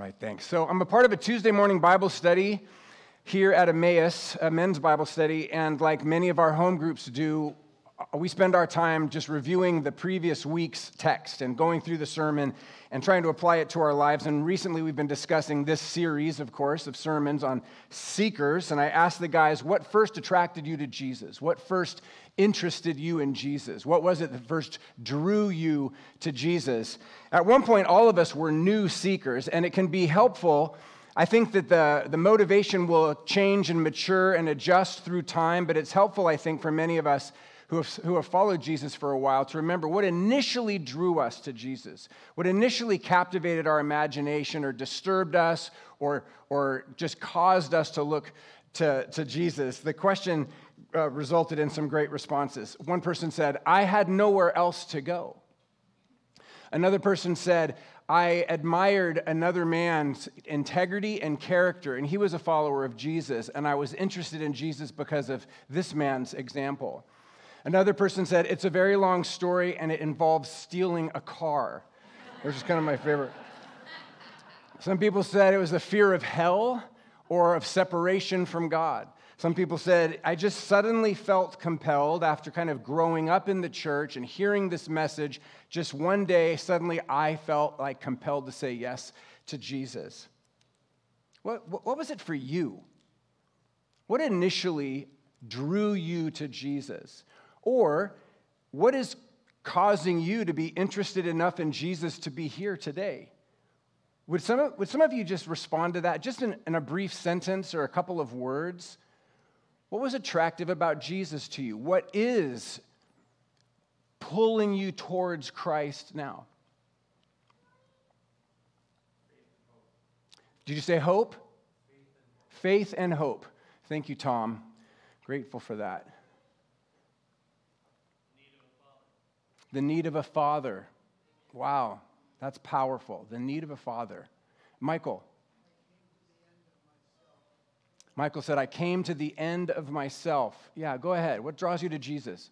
right, thanks. So I'm a part of a Tuesday morning Bible study here at Emmaus, a men's Bible study, and like many of our home groups do, we spend our time just reviewing the previous week's text and going through the sermon and trying to apply it to our lives. And recently we've been discussing this series, of course, of sermons on seekers. And I asked the guys, what first attracted you to Jesus? What first interested you in Jesus? What was it that first drew you to Jesus? At one point, all of us were new seekers, and it can be helpful. I think that the motivation will change and mature and adjust through time, but it's helpful, I think, for many of us who have followed Jesus for a while to remember what initially drew us to Jesus, what initially captivated our imagination or disturbed us or just caused us to look to Jesus. The question resulted in some great responses. One person said, I had nowhere else to go. Another person said, I admired another man's integrity and character, and he was a follower of Jesus, and I was interested in Jesus because of this man's example. Another person said, it's a very long story, and it involves stealing a car, which is kind of my favorite. Some people said it was the fear of hell or of separation from God. Some people said, I just suddenly felt compelled after kind of growing up in the church and hearing this message. Just one day, suddenly I felt like compelled to say yes to Jesus. What was it for you? What initially drew you to Jesus? Or what is causing you to be interested enough in Jesus to be here today? Would some of you just respond to that, just in a brief sentence or a couple of words? What was attractive about Jesus to you? What is pulling you towards Christ now? Did you say hope? Faith and hope. Thank you, Tom. Grateful for that. The need of a father. Wow, that's powerful. The need of a father. Michael. Michael said, I came to the end of myself. Yeah, go ahead. What draws you to Jesus?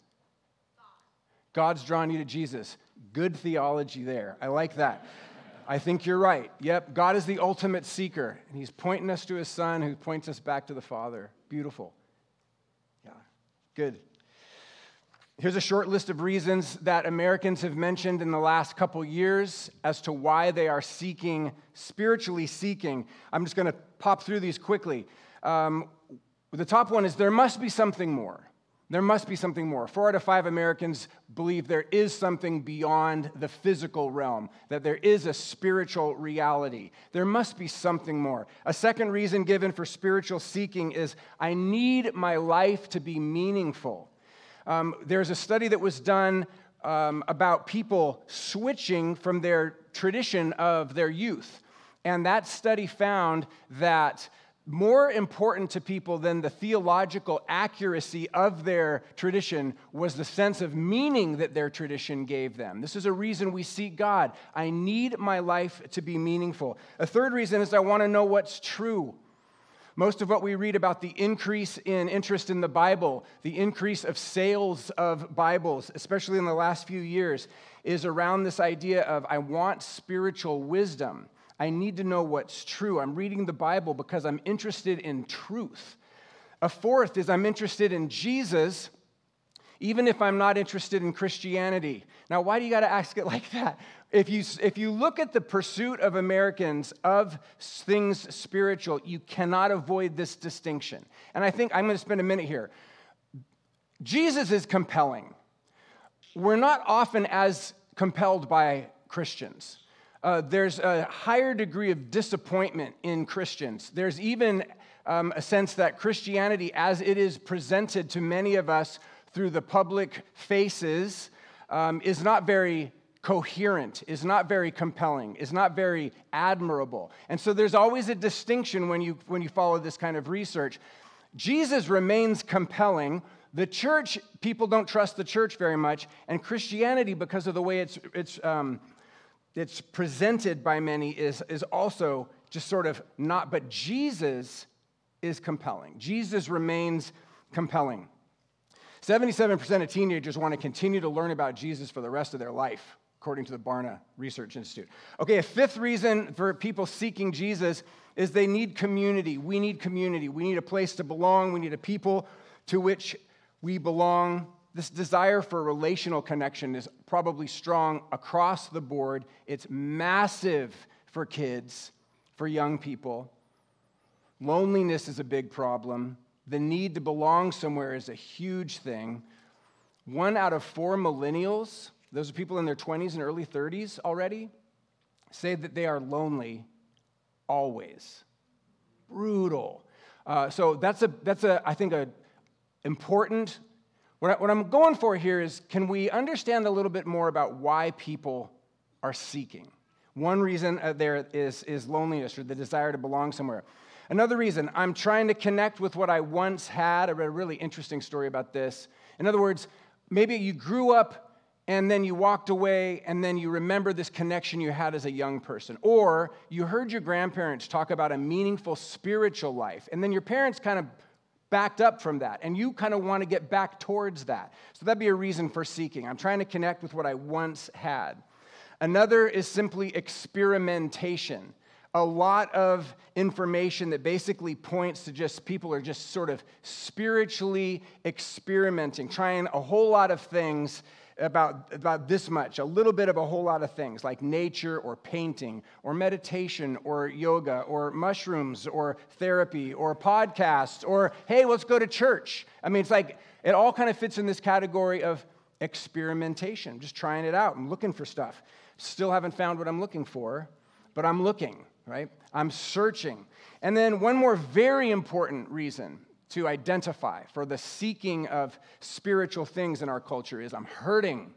God's drawn you to Jesus. Good theology there. I like that. I think you're right. Yep, God is the ultimate seeker, and he's pointing us to his son who points us back to the Father. Beautiful. Yeah, good. Here's a short list of reasons that Americans have mentioned in the last couple years as to why they are spiritually seeking. I'm just going to pop through these quickly. The top one is there must be something more. There must be something more. 4 out of 5 Americans believe there is something beyond the physical realm, that there is a spiritual reality. There must be something more. A second reason given for spiritual seeking is I need my life to be meaningful. There's a study that was done about people switching from their tradition of their youth. And that study found that more important to people than the theological accuracy of their tradition was the sense of meaning that their tradition gave them. This is a reason we seek God. I need my life to be meaningful. A third reason is I want to know what's true. Most of what we read about the increase in interest in the Bible, the increase of sales of Bibles, especially in the last few years, is around this idea of I want spiritual wisdom. I need to know what's true. I'm reading the Bible because I'm interested in truth. A fourth is I'm interested in Jesus, even if I'm not interested in Christianity. Now, why do you got to ask it like that? If you look at the pursuit of Americans of things spiritual, you cannot avoid this distinction. And I think I'm going to spend a minute here. Jesus is compelling. We're not often as compelled by Christians. There's a higher degree of disappointment in Christians. There's even a sense that Christianity, as it is presented to many of us through the public faces, is not very coherent, is not very compelling, is not very admirable. And so there's always a distinction when you follow this kind of research. Jesus remains compelling. The church, people don't trust the church very much, and Christianity, because of the way it's presented by many, is also just sort of not, but Jesus is compelling. Jesus remains compelling. 77% of teenagers want to continue to learn about Jesus for the rest of their life. according to the Barna Research Institute. Okay, a fifth reason for people seeking Jesus is they need community. We need community. We need a place to belong. We need a people to which we belong. This desire for relational connection is probably strong across the board. It's massive for kids, for young people. Loneliness is a big problem. The need to belong somewhere is a huge thing. 1 out of 4 millennials, those are people in their 20s and early 30s already, say that they are lonely always. Brutal. So that's I think, a important. What I'm going for here is, can we understand a little bit more about why people are seeking? One reason there is loneliness, or the desire to belong somewhere. Another reason, I'm trying to connect with what I once had. I read a really interesting story about this. In other words, maybe you grew up and then you walked away and then you remember this connection you had as a young person. Or you heard your grandparents talk about a meaningful spiritual life, and then your parents kind of backed up from that, and you kind of want to get back towards that. So that'd be a reason for seeking. I'm trying to connect with what I once had. Another is simply experimentation. A lot of information that basically points to just people are just sort of spiritually experimenting, trying a whole lot of things about this much, a little bit of a whole lot of things, like nature or painting or meditation or yoga or mushrooms or therapy or podcasts or, hey, let's go to church. I mean, it's like it all kind of fits in this category of experimentation, just trying it out. I'm looking for stuff. Still haven't found what I'm looking for, but I'm looking. Right? I'm searching. And then one more very important reason to identify for the seeking of spiritual things in our culture is I'm hurting.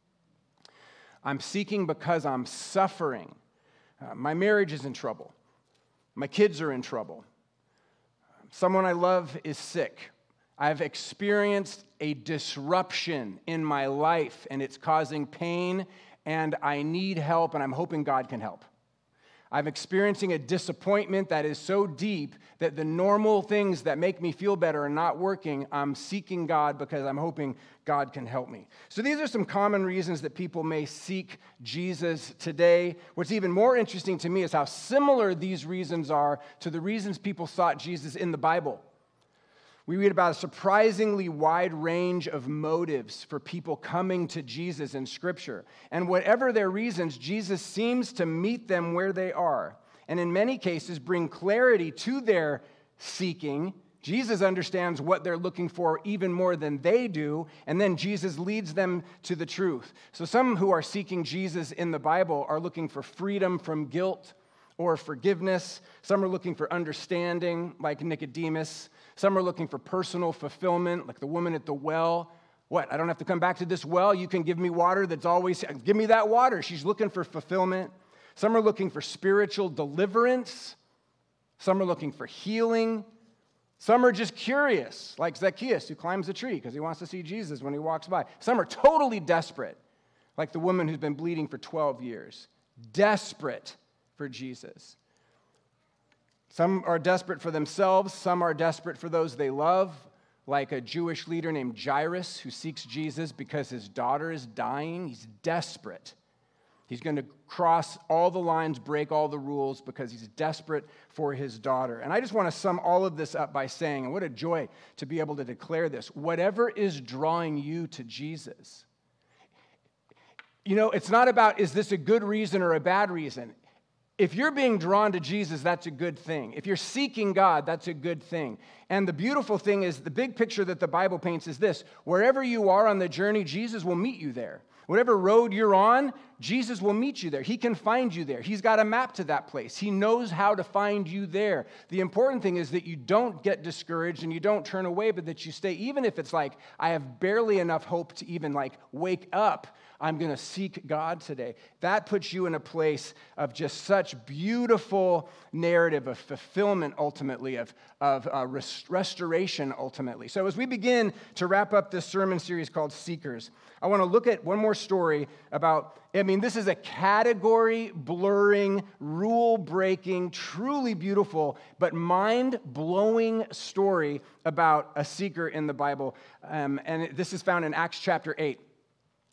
I'm seeking because I'm suffering. My marriage is in trouble. My kids are in trouble. Someone I love is sick. I've experienced a disruption in my life, and it's causing pain, and I need help, and I'm hoping God can help. I'm experiencing a disappointment that is so deep that the normal things that make me feel better are not working. I'm seeking God because I'm hoping God can help me. So these are some common reasons that people may seek Jesus today. What's even more interesting to me is how similar these reasons are to the reasons people sought Jesus in the Bible. We read about a surprisingly wide range of motives for people coming to Jesus in Scripture. And whatever their reasons, Jesus seems to meet them where they are, and in many cases bring clarity to their seeking. Jesus understands what they're looking for even more than they do, and then Jesus leads them to the truth. So some who are seeking Jesus in the Bible are looking for freedom from guilt or forgiveness. Some are looking for understanding, like Nicodemus. Some are looking for personal fulfillment, like the woman at the well. What, I don't have to come back to this well? You can give me water that's always, give me that water. She's looking for fulfillment. Some are looking for spiritual deliverance. Some are looking for healing. Some are just curious, like Zacchaeus, who climbs a tree because he wants to see Jesus when he walks by. Some are totally desperate, like the woman who's been bleeding for 12 years. Desperate for Jesus. Some are desperate for themselves. Some are desperate for those they love, like a Jewish leader named Jairus who seeks Jesus because his daughter is dying. He's desperate. He's going to cross all the lines, break all the rules because he's desperate for his daughter. And I just want to sum all of this up by saying, and what a joy to be able to declare this, whatever is drawing you to Jesus. You know, it's not about, is this a good reason or a bad reason? If you're being drawn to Jesus, that's a good thing. If you're seeking God, that's a good thing. And the beautiful thing is, the big picture that the Bible paints is this: wherever you are on the journey, Jesus will meet you there. Whatever road you're on, Jesus will meet you there. He can find you there. He's got a map to that place. He knows how to find you there. The important thing is that you don't get discouraged and you don't turn away, but that you stay, even if it's like, I have barely enough hope to even like wake up. I'm going to seek God today. That puts you in a place of just such beautiful narrative of fulfillment ultimately, of restoration ultimately. So as we begin to wrap up this sermon series called Seekers, I want to look at one more story about, this is a category-blurring, rule-breaking, truly beautiful, but mind-blowing story about a seeker in the Bible. And this is found in Acts chapter 8.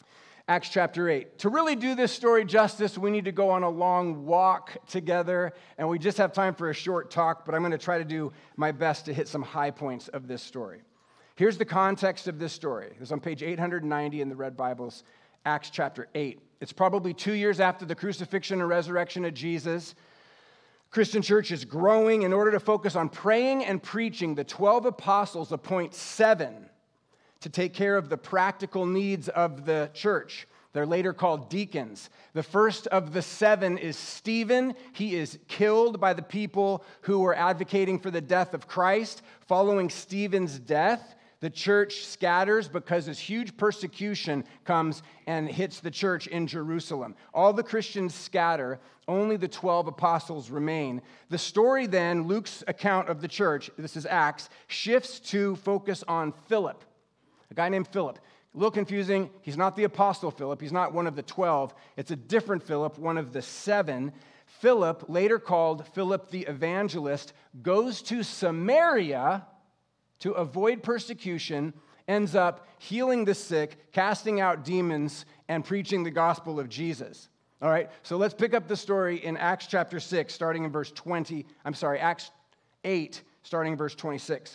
Acts chapter 8. To really do this story justice, we need to go on a long walk together, and we just have time for a short talk, but I'm going to try to do my best to hit some high points of this story. Here's the context of this story. It's on page 890 in the Red Bibles, Acts chapter 8. It's probably 2 years after the crucifixion and resurrection of Jesus. Christian church is growing. In order to focus on praying and preaching, the 12 apostles appoint 7 to take care of the practical needs of the church. They're later called deacons. The first of the 7 is Stephen. He is killed by the people who were advocating for the death of Christ. Following Stephen's death, the church scatters because this huge persecution comes and hits the church in Jerusalem. All the Christians scatter. Only the 12 apostles remain. The story then, Luke's account of the church, this is Acts, shifts to focus on Philip. A guy named Philip. A little confusing. He's not the apostle Philip. He's not one of the 12. It's a different Philip, one of the 7. Philip, later called Philip the Evangelist, goes to Samaria to avoid persecution, ends up healing the sick, casting out demons, and preaching the gospel of Jesus. All right, so let's pick up the story in Acts chapter 6, starting in verse 20. Acts 8, starting in verse 26.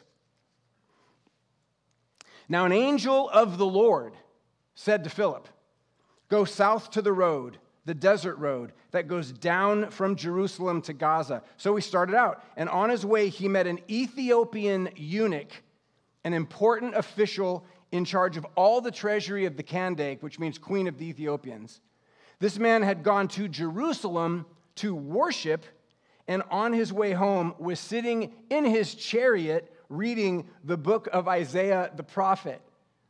Now an angel of the Lord said to Philip, "Go south to the road, the desert road that goes down from Jerusalem to Gaza." So he started out, and on his way he met an Ethiopian eunuch, an important official in charge of all the treasury of the Kandake, which means Queen of the Ethiopians. This man had gone to Jerusalem to worship, and on his way home was sitting in his chariot reading the book of Isaiah the prophet.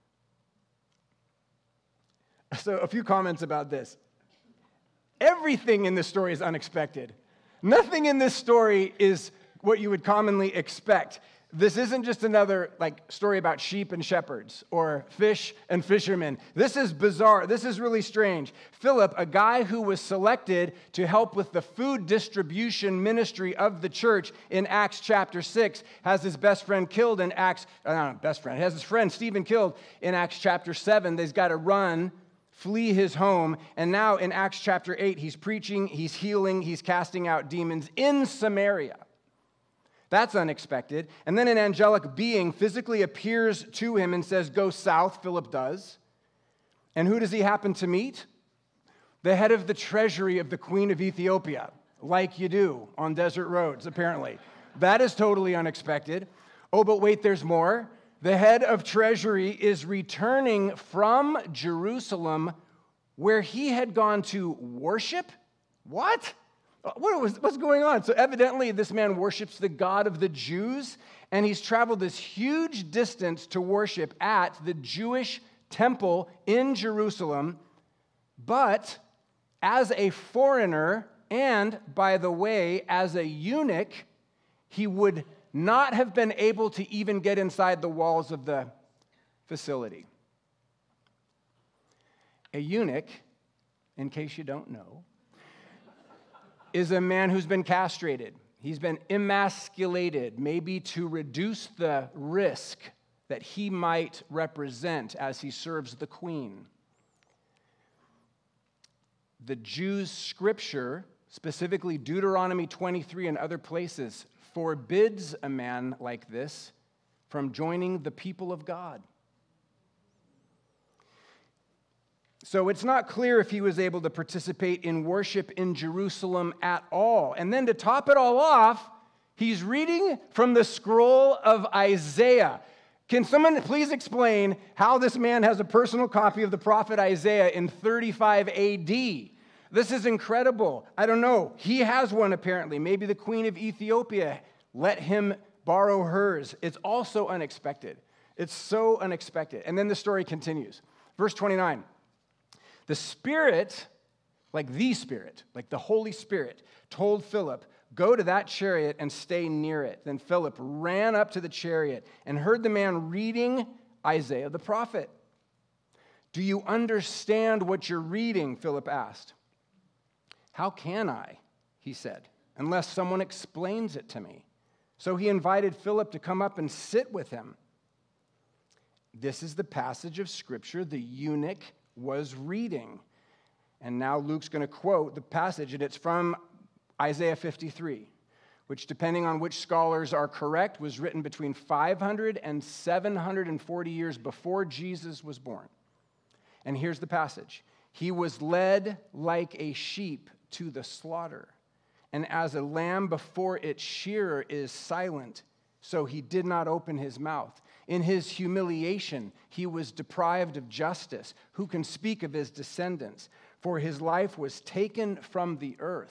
So a few comments about this. Everything in this story is unexpected. Nothing in this story is what you would commonly expect. This isn't just another story about sheep and shepherds or fish and fishermen. This is bizarre. This is really strange. Philip, a guy who was selected to help with the food distribution ministry of the church in Acts chapter 6, has his best friend killed in has his friend Stephen killed in Acts chapter 7. They've got to run, flee his home, and now in Acts chapter 8, he's preaching, he's healing, he's casting out demons in Samaria. That's unexpected. And then an angelic being physically appears to him and says, "Go south," Philip does. And who does he happen to meet? The head of the treasury of the Queen of Ethiopia, like you do on desert roads, apparently. That is totally unexpected. Oh, but wait, there's more. The head of treasury is returning from Jerusalem, where he had gone to worship. What? What's going on? So evidently this man worships the God of the Jews, and he's traveled this huge distance to worship at the Jewish temple in Jerusalem. But as a foreigner, and by the way, as a eunuch, he would not have been able to even get inside the walls of the facility. A eunuch, in case you don't know, is a man who's been castrated. He's been emasculated, maybe to reduce the risk that he might represent as he serves the queen. The Jews' scripture, specifically Deuteronomy 23 and other places, forbids a man like this from joining the people of God. So it's not clear if he was able to participate in worship in Jerusalem at all. And then to top it all off, he's reading from the scroll of Isaiah. Can someone please explain how this man has a personal copy of the prophet Isaiah in 35 AD? This is incredible. I don't know. He has one apparently. Maybe the Queen of Ethiopia let him borrow hers. It's also unexpected. It's so unexpected. And then the story continues. Verse 29. The Spirit, like the Holy Spirit, told Philip, "Go to that chariot and stay near it." Then Philip ran up to the chariot and heard the man reading Isaiah the prophet. "Do you understand what you're reading?" Philip asked. "How can I," he said, "unless someone explains it to me?" So he invited Philip to come up and sit with him. This is the passage of Scripture the eunuch was reading. And now Luke's going to quote the passage, and it's from Isaiah 53, which, depending on which scholars are correct, was written between 500 and 740 years before Jesus was born. And here's the passage. He was led like a sheep to the slaughter, and as a lamb before its shearer is silent, so he did not open his mouth. In his humiliation, he was deprived of justice. Who can speak of his descendants? For his life was taken from the earth.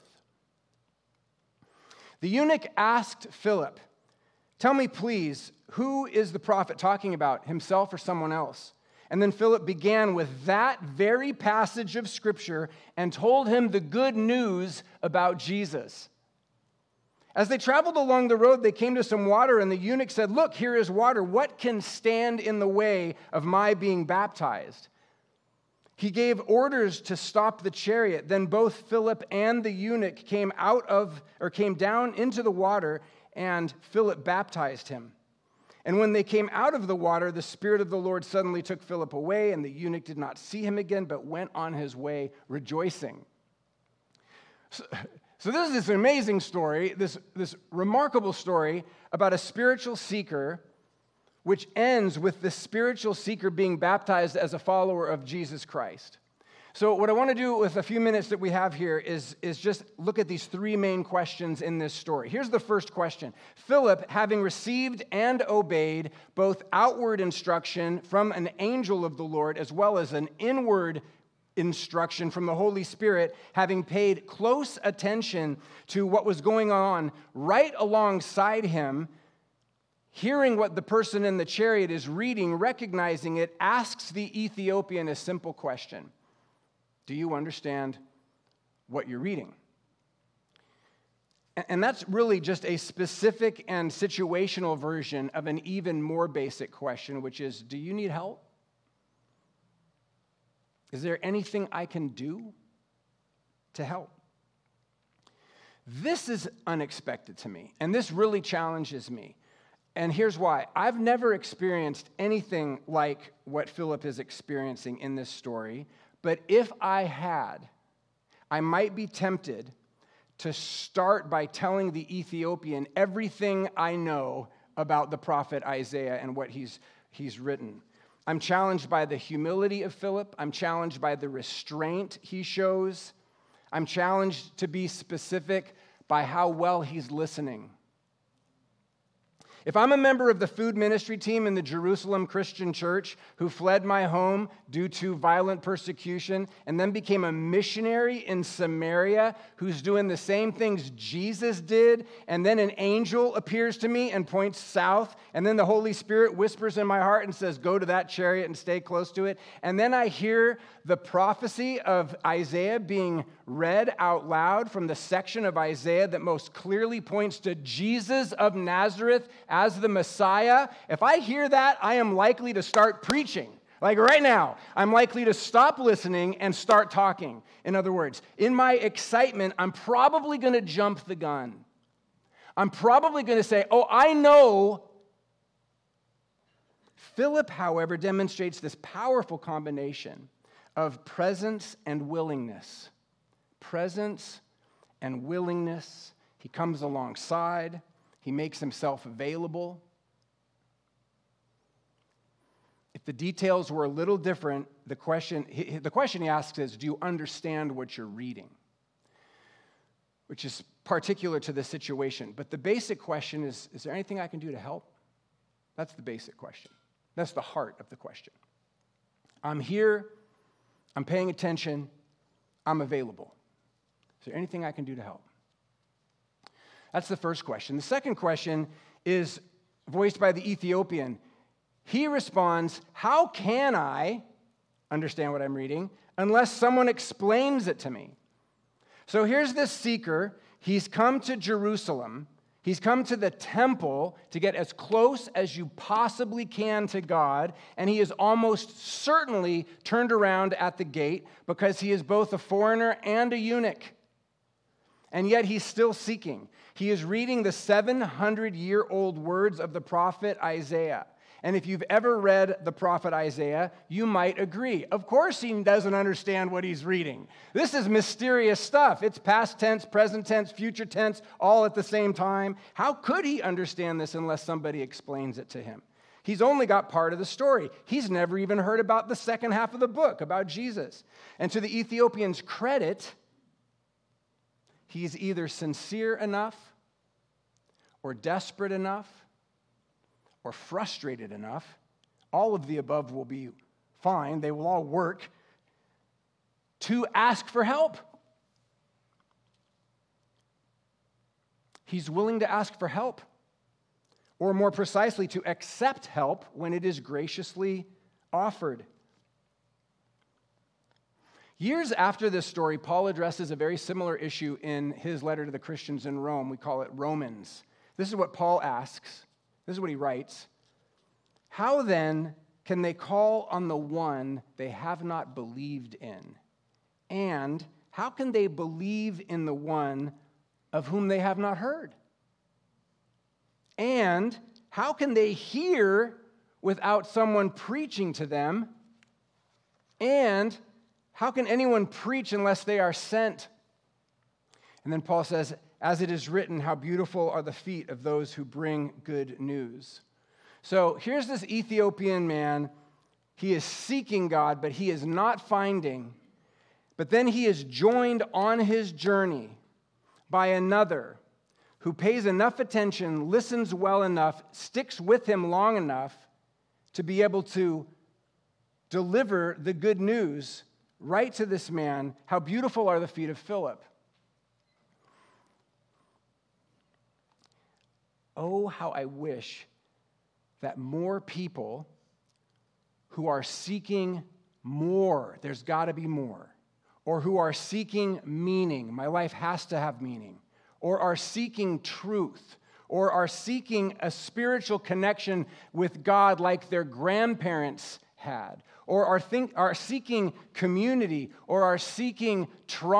The eunuch asked Philip, "Tell me, please, who is the prophet talking about, himself or someone else?" And then Philip began with that very passage of Scripture and told him the good news about Jesus. As they traveled along the road, they came to some water, and the eunuch said, "Look, here is water. What can stand in the way of my being baptized?" He gave orders to stop the chariot. Then both Philip and the eunuch came down into the water, and Philip baptized him. And when they came out of the water, the Spirit of the Lord suddenly took Philip away, and the eunuch did not see him again, but went on his way rejoicing. So this is this amazing story, this remarkable story about a spiritual seeker, which ends with the spiritual seeker being baptized as a follower of Jesus Christ. So what I want to do with a few minutes that we have here is just look at these three main questions in this story. Here's the first question. Philip, having received and obeyed both outward instruction from an angel of the Lord as well as an inward instruction from the Holy Spirit, having paid close attention to what was going on right alongside him, hearing what the person in the chariot is reading, recognizing it, asks the Ethiopian a simple question. Do you understand what you're reading? And that's really just a specific and situational version of an even more basic question, which is, do you need help? Is there anything I can do to help? This is unexpected to me, and this really challenges me. And here's why. I've never experienced anything like what Philip is experiencing in this story, but if I had, I might be tempted to start by telling the Ethiopian everything I know about the prophet Isaiah and what he's written. I'm challenged by the humility of Philip. I'm challenged by the restraint he shows. I'm challenged to be specific by how well he's listening. If I'm a member of the food ministry team in the Jerusalem Christian Church who fled my home due to violent persecution and then became a missionary in Samaria who's doing the same things Jesus did, and then an angel appears to me and points south, and then the Holy Spirit whispers in my heart and says, go to that chariot and stay close to it, and then I hear the prophecy of Isaiah being read out loud from the section of Isaiah that most clearly points to Jesus of Nazareth as the Messiah, if I hear that, I am likely to start preaching. Like right now, I'm likely to stop listening and start talking. In other words, in my excitement, I'm probably going to jump the gun. I'm probably going to say, oh, I know. Philip, however, demonstrates this powerful combination of presence and willingness. Presence and willingness. He comes alongside. He makes himself available. If the details were a little different, the question he asks is, do you understand what you're reading? Which is particular to the situation. But the basic question is there anything I can do to help? That's the basic question. That's the heart of the question. I'm here. I'm paying attention. I'm available. Is there anything I can do to help? That's the first question. The second question is voiced by the Ethiopian. He responds, how can I understand what I'm reading unless someone explains it to me? So here's this seeker. He's come to Jerusalem. He's come to the temple to get as close as you possibly can to God, and he is almost certainly turned around at the gate because he is both a foreigner and a eunuch. And yet he's still seeking. He is reading the 700-year-old words of the prophet Isaiah. And if you've ever read the prophet Isaiah, you might agree. Of course he doesn't understand what he's reading. This is mysterious stuff. It's past tense, present tense, future tense, all at the same time. How could he understand this unless somebody explains it to him? He's only got part of the story. He's never even heard about the second half of the book, about Jesus. And to the Ethiopian's credit, he's either sincere enough, or desperate enough, or frustrated enough. All of the above will be fine. They will all work to ask for help. He's willing to ask for help. Or more precisely, to accept help when it is graciously offered. Years after this story, Paul addresses a very similar issue in his letter to the Christians in Rome. We call it Romans. This is what Paul asks. This is what he writes. How then can they call on the one they have not believed in? And how can they believe in the one of whom they have not heard? And how can they hear without someone preaching to them? And how can anyone preach unless they are sent? And then Paul says, as it is written, how beautiful are the feet of those who bring good news. So here's this Ethiopian man. He is seeking God, but he is not finding. But then he is joined on his journey by another who pays enough attention, listens well enough, sticks with him long enough to be able to deliver the good news right to this man. How beautiful are the feet of Philip. Oh, how I wish that more people who are seeking more, there's got to be more, or who are seeking meaning, my life has to have meaning, or are seeking truth, or are seeking a spiritual connection with God like their grandparents had, or are seeking community, or are seeking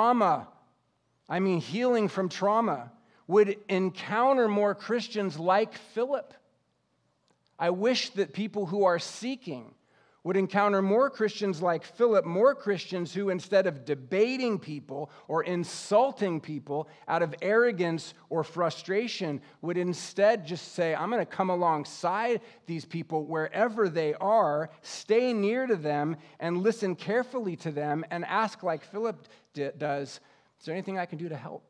healing from trauma, would encounter more Christians like Philip. I wish that people who are seeking would encounter more Christians like Philip, more Christians who, instead of debating people or insulting people out of arrogance or frustration, would instead just say, I'm going to come alongside these people wherever they are, stay near to them, and listen carefully to them, and ask like Philip does, is there anything I can do to help?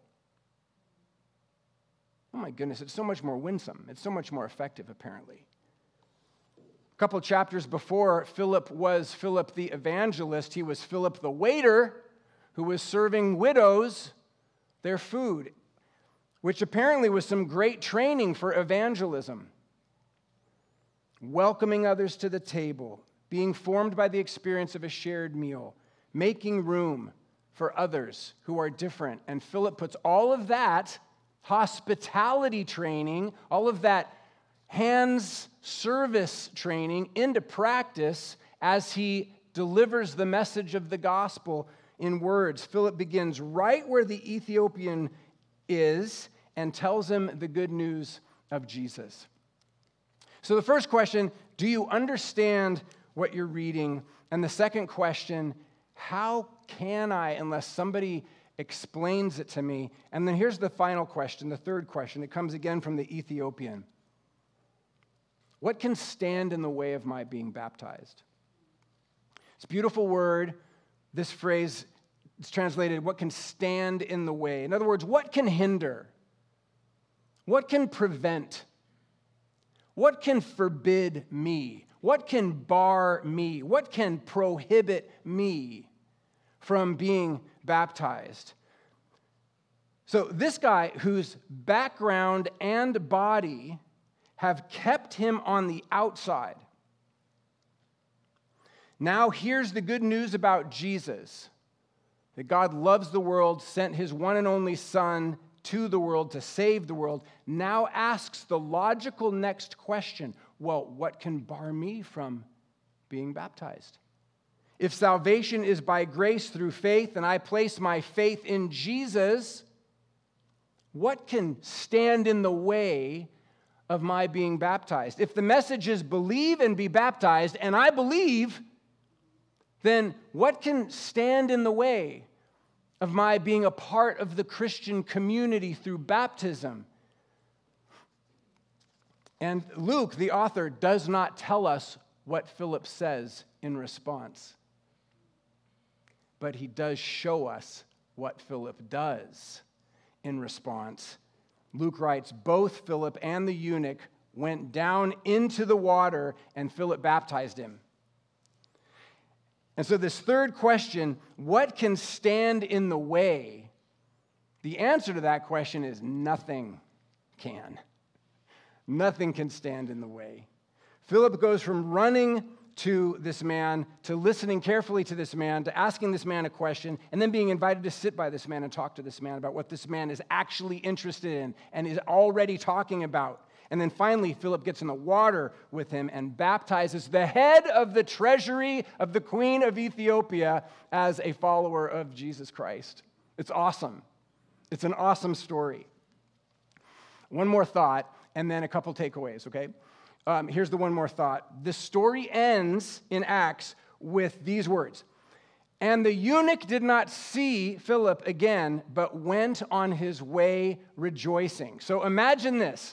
Oh my goodness, it's so much more winsome. It's so much more effective, apparently. A couple chapters before Philip was Philip the evangelist, he was Philip the waiter who was serving widows their food, which apparently was some great training for evangelism. Welcoming others to the table, being formed by the experience of a shared meal, making room for others who are different. And Philip puts all of that hospitality training, all of that hands service training into practice as he delivers the message of the gospel in words. Philip begins right where the Ethiopian is and tells him the good news of Jesus. So the first question, do you understand what you're reading? And the second question, how can I, unless somebody explains it to me? And then here's the final question, the third question. It comes again from the Ethiopian. What can stand in the way of my being baptized? It's a beautiful word. This phrase is translated, what can stand in the way? In other words, what can hinder? What can prevent? What can forbid me? What can bar me? What can prohibit me from being baptized? So this guy whose background and body have kept him on the outside. Now here's the good news about Jesus, that God loves the world, sent his one and only Son to the world to save the world, now asks the logical next question, well, what can bar me from being baptized? If salvation is by grace through faith, and I place my faith in Jesus, what can stand in the way of my being baptized? If the message is believe and be baptized, and I believe, then what can stand in the way of my being a part of the Christian community through baptism? And Luke, the author, does not tell us what Philip says in response. But he does show us what Philip does in response. Luke writes, both Philip and the eunuch went down into the water, and Philip baptized him. And so this third question, what can stand in the way? The answer to that question is nothing can. Nothing can stand in the way. Philip goes from running to this man, to listening carefully to this man, to asking this man a question, and then being invited to sit by this man and talk to this man about what this man is actually interested in and is already talking about. And then finally, Philip gets in the water with him and baptizes the head of the treasury of the Queen of Ethiopia as a follower of Jesus Christ. It's awesome. It's an awesome story. One more thought, and then a couple takeaways, okay? Here's the one more thought. The story ends in Acts with these words. And the eunuch did not see Philip again, but went on his way rejoicing. So imagine this.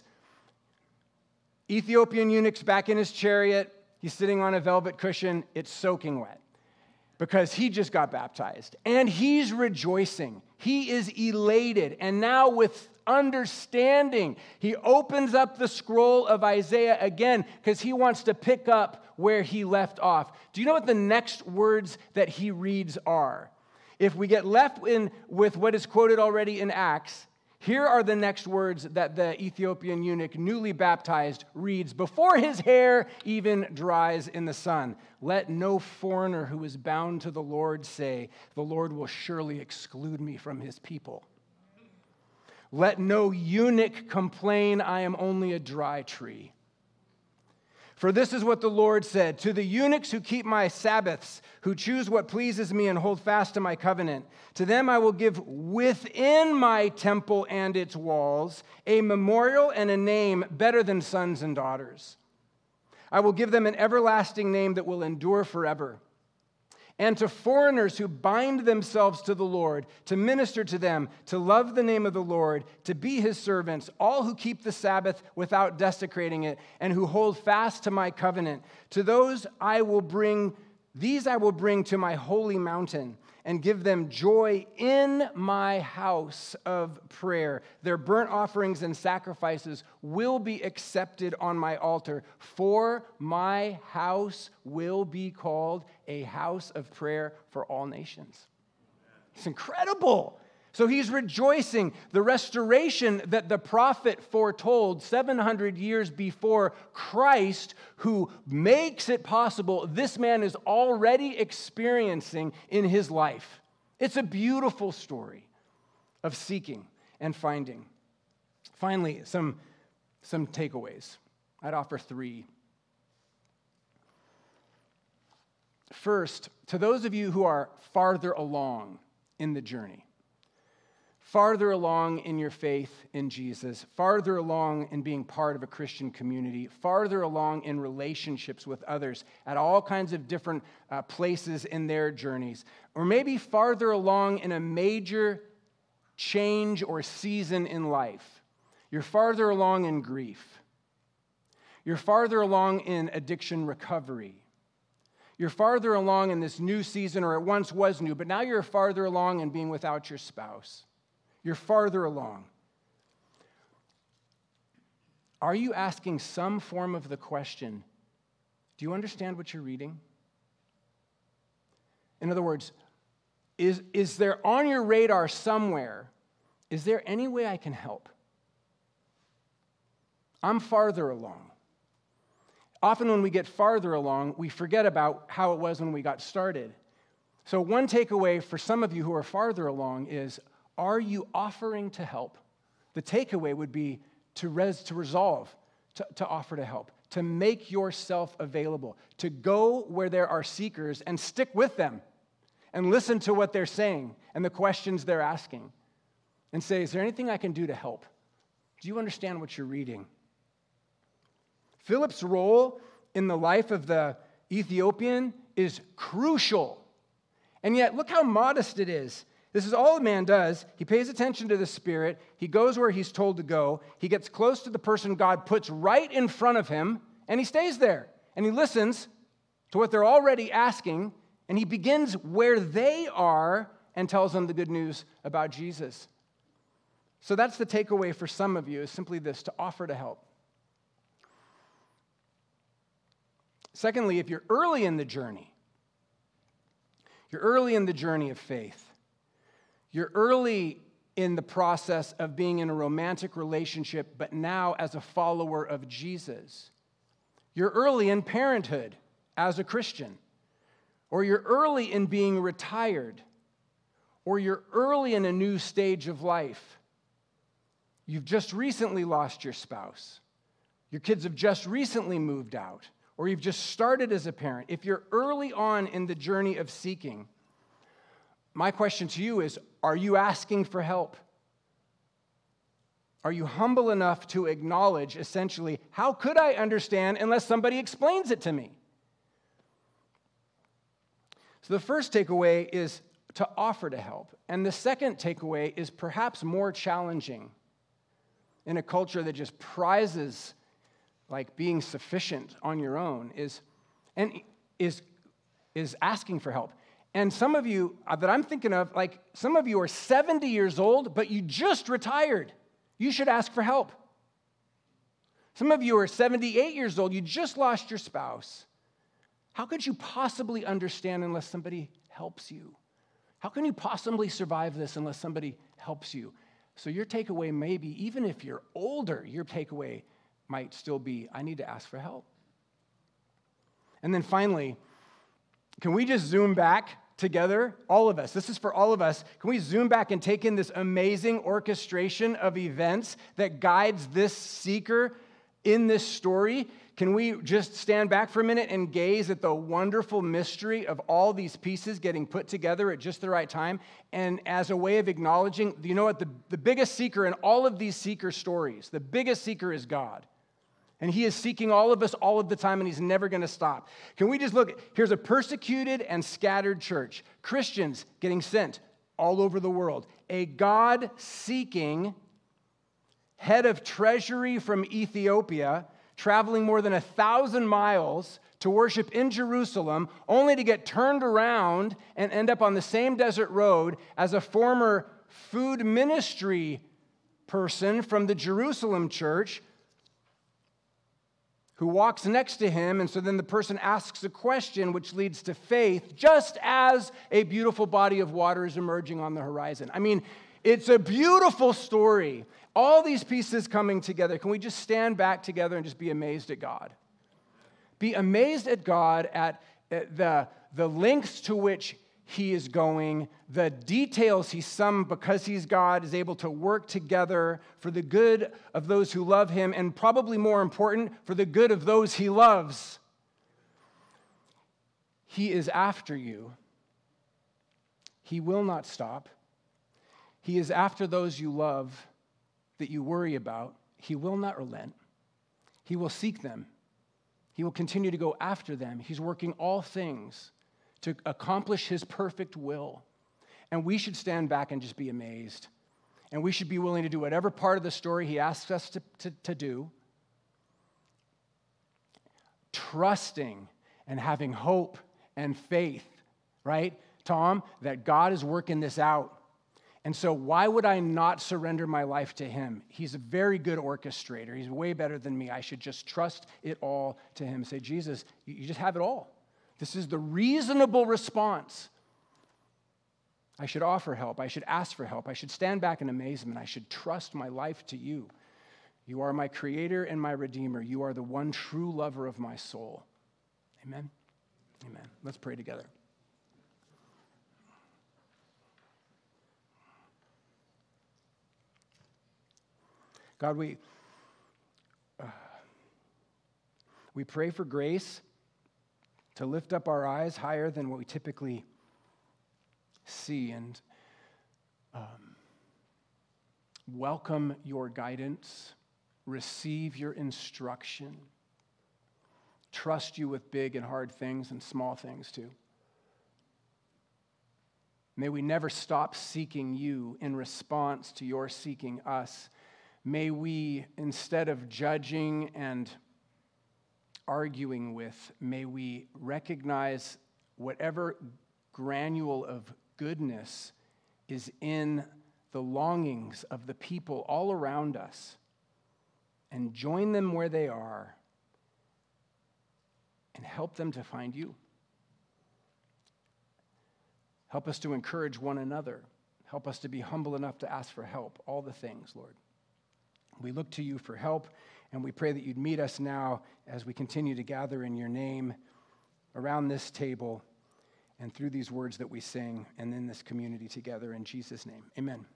Ethiopian eunuch's back in his chariot. He's sitting on a velvet cushion. It's soaking wet because he just got baptized. And he's rejoicing. He is elated. And now with understanding, he opens up the scroll of Isaiah again because he wants to pick up where he left off. Do you know what the next words that he reads are? If we get left in with what is quoted already in Acts, here are the next words that the Ethiopian eunuch, newly baptized, reads before his hair even dries in the sun. Let no foreigner who is bound to the Lord say, the Lord will surely exclude me from his people. Let no eunuch complain, I am only a dry tree. For this is what the Lord said, to the eunuchs who keep my Sabbaths, who choose what pleases me and hold fast to my covenant, to them I will give within my temple and its walls a memorial and a name better than sons and daughters. I will give them an everlasting name that will endure forever. And to foreigners who bind themselves to the Lord, to minister to them, to love the name of the Lord, to be his servants, all who keep the Sabbath without desecrating it, and who hold fast to my covenant, to these I will bring to my holy mountain, and give them joy in my house of prayer. Their burnt offerings and sacrifices will be accepted on my altar, for my house will be called a house of prayer for all nations. It's incredible. So he's rejoicing. The restoration that the prophet foretold 700 years before Christ, who makes it possible, this man is already experiencing in his life. It's a beautiful story of seeking and finding. Finally, some takeaways. I'd offer 3. First, to those of you who are farther along in the journey, farther along in your faith in Jesus, farther along in being part of a Christian community, farther along in relationships with others at all kinds of different places in their journeys, or maybe farther along in a major change or season in life. You're farther along in grief. You're farther along in addiction recovery. You're farther along in this new season, or it once was new, but now you're farther along in being without your spouse. You're farther along. Are you asking some form of the question, do you understand what you're reading? In other words, is there on your radar somewhere, is there any way I can help? I'm farther along. Often when we get farther along, we forget about how it was when we got started. So one takeaway for some of you who are farther along is, are you offering to help? The takeaway would be to resolve, to offer to help, to make yourself available, to go where there are seekers and stick with them and listen to what they're saying and the questions they're asking and say, is there anything I can do to help? Do you understand what you're reading? Philip's role in the life of the Ethiopian is crucial. And yet, look how modest it is. This is all a man does. He pays attention to the Spirit. He goes where he's told to go. He gets close to the person God puts right in front of him, and he stays there. And he listens to what they're already asking, and he begins where they are and tells them the good news about Jesus. So that's the takeaway for some of you, is simply this: to offer to help. Secondly, if you're early in the journey of faith, you're early in the process of being in a romantic relationship, but now as a follower of Jesus. You're early in parenthood as a Christian, or you're early in being retired, or you're early in a new stage of life. You've just recently lost your spouse. Your kids have just recently moved out, or you've just started as a parent. If you're early on in the journey of seeking, my question to you is, are you asking for help? Are you humble enough to acknowledge, essentially, how could I understand unless somebody explains it to me? So the first takeaway is to offer to help. And the second takeaway is perhaps more challenging in a culture that just prizes like being sufficient on your own, is asking for help. And some of you that I'm thinking of, like some of you are 70 years old, but you just retired. You should ask for help. Some of you are 78 years old. You just lost your spouse. How could you possibly understand unless somebody helps you? How can you possibly survive this unless somebody helps you? So your takeaway may be, even if you're older, your takeaway might still be, I need to ask for help. And then finally, can we just zoom back together, all of us? This is for all of us. Can we zoom back and take in this amazing orchestration of events that guides this seeker in this story? Can we just stand back for a minute and gaze at the wonderful mystery of all these pieces getting put together at just the right time? And as a way of acknowledging, you know what, the biggest seeker in all of these seeker stories, the biggest seeker is God. And he is seeking all of us all of the time, and he's never going to stop. Can we just look? Here's a persecuted and scattered church. Christians getting sent all over the world. A God-seeking head of treasury from Ethiopia, traveling more than 1,000 miles to worship in Jerusalem, only to get turned around and end up on the same desert road as a former food ministry person from the Jerusalem church who walks next to him, and so then the person asks a question which leads to faith, just as a beautiful body of water is emerging on the horizon. I mean, it's a beautiful story. All these pieces coming together. Can we just stand back together and just be amazed at God? Be amazed at God at the lengths to which he is going, the details he summed because he's God, is able to work together for the good of those who love him, and probably more important, for the good of those he loves. He is after you. He will not stop. He is after those you love that you worry about. He will not relent. He will seek them. He will continue to go after them. He's working all things to accomplish his perfect will. And we should stand back and just be amazed. And we should be willing to do whatever part of the story he asks us to do, trusting and having hope and faith, right, Tom, that God is working this out. And so why would I not surrender my life to him? He's a very good orchestrator. He's way better than me. I should just trust it all to him. Say, Jesus, you just have it all. This is the reasonable response. I should offer help. I should ask for help. I should stand back in amazement. I should trust my life to you. You are my creator and my redeemer. You are the one true lover of my soul. Amen? Amen. Let's pray together. God, we pray for grace to lift up our eyes higher than what we typically see, and welcome your guidance, receive your instruction, trust you with big and hard things and small things too. May we never stop seeking you in response to your seeking us. May we, instead of judging and arguing with, may we recognize whatever granule of goodness is in the longings of the people all around us and join them where they are and help them to find you. Help us to encourage one another. Help us to be humble enough to ask for help. All the things, Lord. We look to you for help, and we pray that you'd meet us now as we continue to gather in your name around this table and through these words that we sing and in this community together. In Jesus' name, amen.